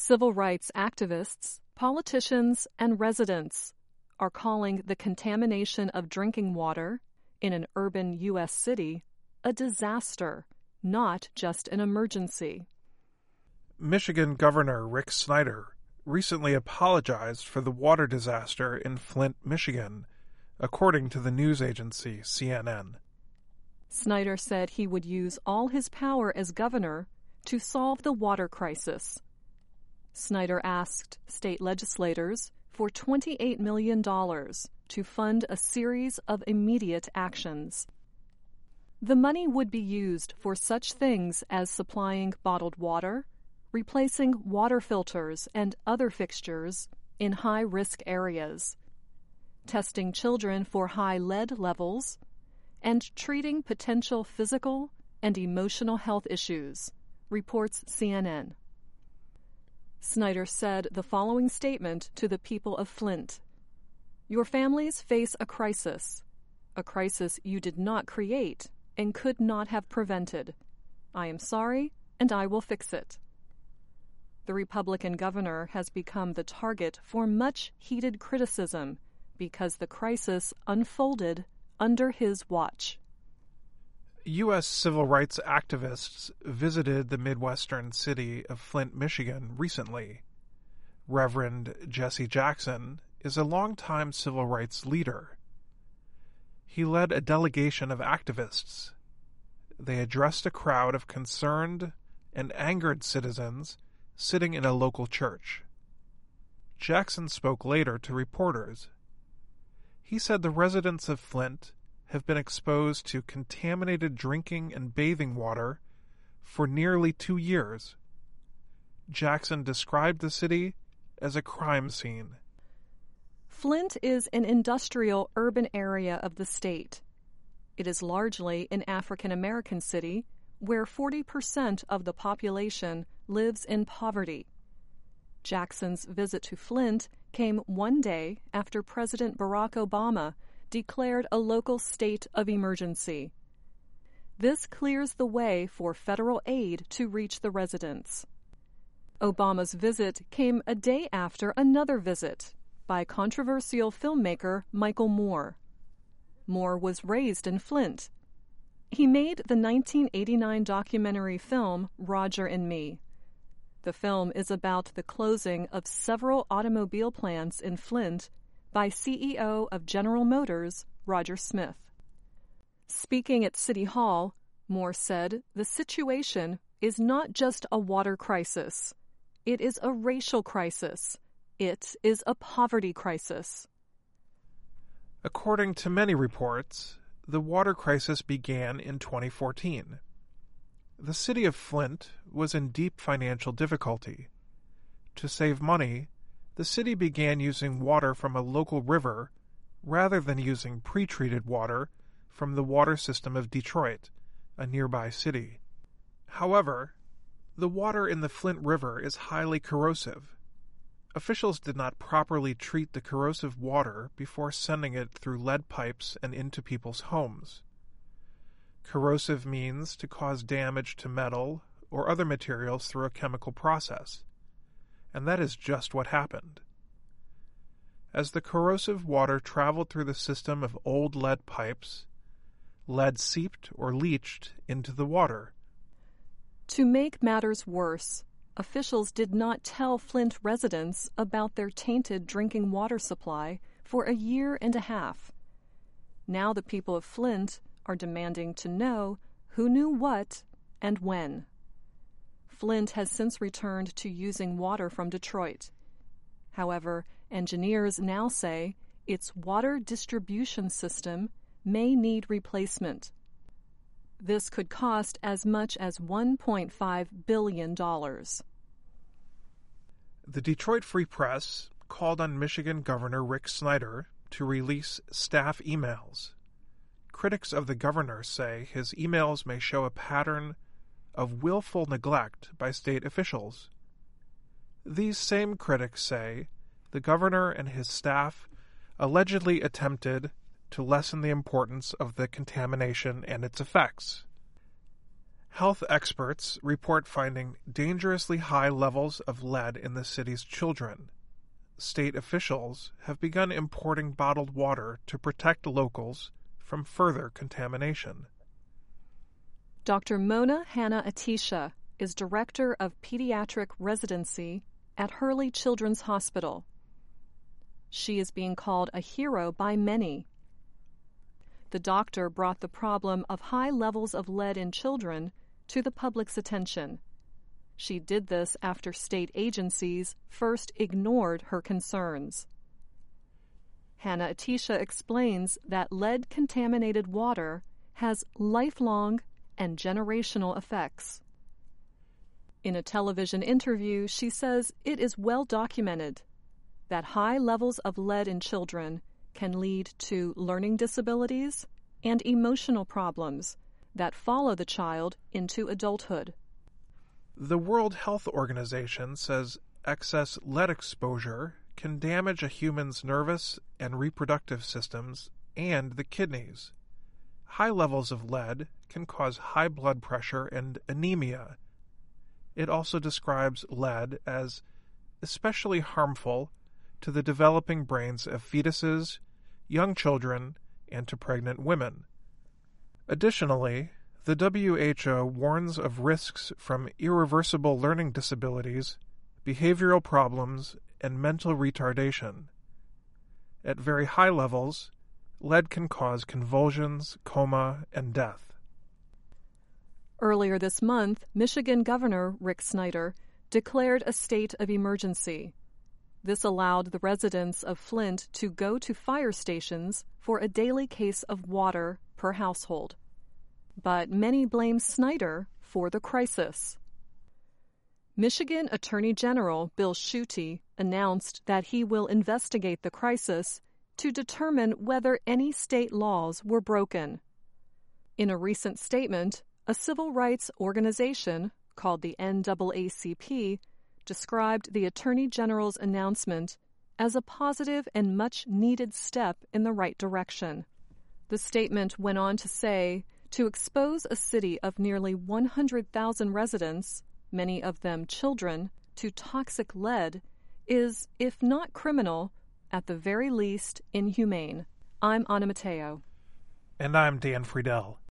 Civil rights activists, politicians, and residents are calling the contamination of drinking water in an urban U.S. city a disaster, not just an emergency. Michigan Governor Rick Snyder recently apologized for the water disaster in Flint, Michigan, according to the news agency CNN. Snyder said he would use all his power as governor to solve the water crisis. Snyder asked state legislators for $28 million to fund a series of immediate actions. The money would be used for such things as supplying bottled water, replacing water filters and other fixtures in high-risk areas, testing children for high lead levels, and treating potential physical and emotional health issues, reports CNN. Snyder said the following statement to the people of Flint: "Your families face a crisis you did not create and could not have prevented. I am sorry, and I will fix it." The Republican governor has become the target for much heated criticism because the crisis unfolded under his watch. U.S. civil rights activists visited the Midwestern city of Flint, Michigan recently. Reverend Jesse Jackson is a longtime civil rights leader. He led a delegation of activists. They addressed a crowd of concerned and angered citizens sitting in a local church. Jackson spoke later to reporters. He said the residents of Flint have been exposed to contaminated drinking and bathing water for nearly 2 years. Jackson described the city as a crime scene. Flint is an industrial urban area of the state. It is largely an African American city where 40% of the population lives in poverty. Jackson's visit to Flint came one day after President Barack Obama declared a local state of emergency. This clears the way for federal aid to reach the residents. Obama's visit came a day after another visit by controversial filmmaker Michael Moore. Moore was raised in Flint. He made the 1989 documentary film Roger and Me. The film is about the closing of several automobile plants in Flint by CEO of General Motors, Roger Smith. Speaking at City Hall, Moore said the situation is not just a water crisis. It is a racial crisis. It is a poverty crisis. According to many reports, the water crisis began in 2014. The city of Flint was in deep financial difficulty. To save money, the city began using water from a local river rather than using pre-treated water from the water system of Detroit, a nearby city. However, the water in the Flint River is highly corrosive. Officials did not properly treat the corrosive water before sending it through lead pipes and into people's homes. Corrosive means to cause damage to metal or other materials through a chemical process, and that is just what happened. As the corrosive water traveled through the system of old lead pipes, lead seeped or leached into the water. To make matters worse, officials did not tell Flint residents about their tainted drinking water supply for a year and a half. Now the people of Flint are demanding to know who knew what and when. Flint has since returned to using water from Detroit. However, engineers now say its water distribution system may need replacement. This could cost as much as $1.5 billion. The Detroit Free Press called on Michigan Governor Rick Snyder to release staff emails. Critics of the governor say his emails may show a pattern of willful neglect by state officials. These same critics say the governor and his staff allegedly attempted to lessen the importance of the contamination and its effects. Health experts report finding dangerously high levels of lead in the city's children. State officials have begun importing bottled water to protect locals from further contamination. Dr. Mona Hanna-Attisha is Director of Pediatric Residency at Hurley Children's Hospital. She is being called a hero by many. The doctor brought the problem of high levels of lead in children to the public's attention. She did this after state agencies first ignored her concerns. Hanna-Attisha explains that lead-contaminated water has lifelong and generational effects. In a television interview, she says it is well documented that high levels of lead in children can lead to learning disabilities and emotional problems that follow the child into adulthood. The World Health Organization says excess lead exposure can damage a human's nervous and reproductive systems and the kidneys. High levels of lead can cause high blood pressure and anemia. It also describes lead as especially harmful to the developing brains of fetuses, young children, and to pregnant women. Additionally, the WHO warns of risks from irreversible learning disabilities, behavioral problems, and mental retardation. At very high levels, lead can cause convulsions, coma, and death. Earlier this month, Michigan Governor Rick Snyder declared a state of emergency. This allowed the residents of Flint to go to fire stations for a daily case of water per household. But many blame Snyder for the crisis. Michigan Attorney General Bill Schuette announced that he will investigate the crisis to determine whether any state laws were broken. In a recent statement, a civil rights organization called the NAACP described the Attorney General's announcement as a positive and much-needed step in the right direction. The statement went on to say, to expose a city of nearly 100,000 residents, many of them children, to toxic lead is, if not criminal, at the very least inhumane. I'm Anna Matteo. And I'm Dan Friedel.